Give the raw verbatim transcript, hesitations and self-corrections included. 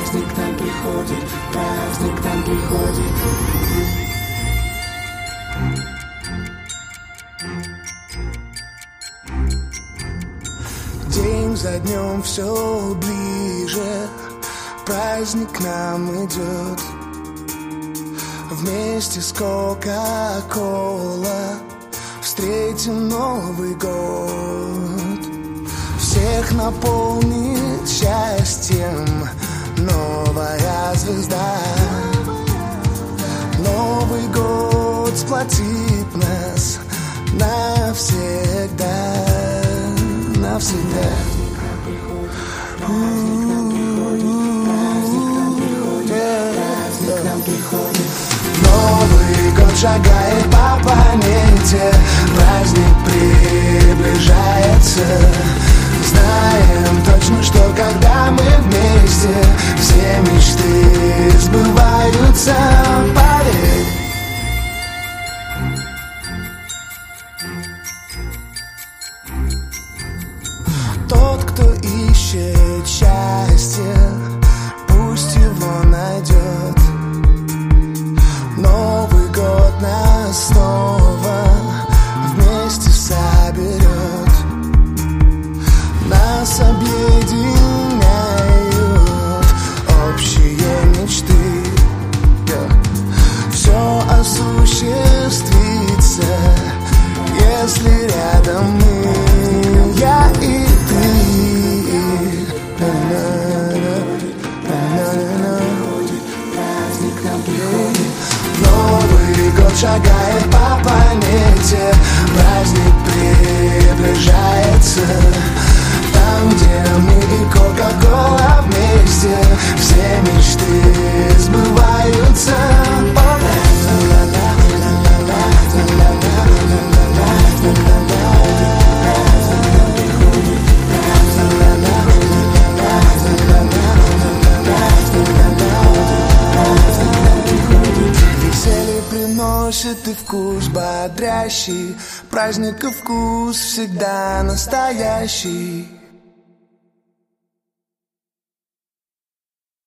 Праздник к нам приходит, праздник к нам приходит. День за днем все ближе, праздник к нам идет. Вместе с Кока-Кола встретим Новый год. Всех наполнит счастьем новая звезда. Новый год сплотит нас навсегда, навсегда. Новый год шагает по планете, праздник приближается. Знаем точно, что когда мы вместе, все мечты сбываются. Поверь. Тот, кто ищет счастье, пусть его найдет. Новый год нас снова вместе соберет. Нас объединяют общие мечты. Все осуществится, если рядом мы, я и ты. Новый год шагает по планете, праздник приближается. Там, где мы и Кока-Кола вместе, все мечты сбываются. Веселье приносит и вкус бодрящий, праздника вкус всегда настоящий.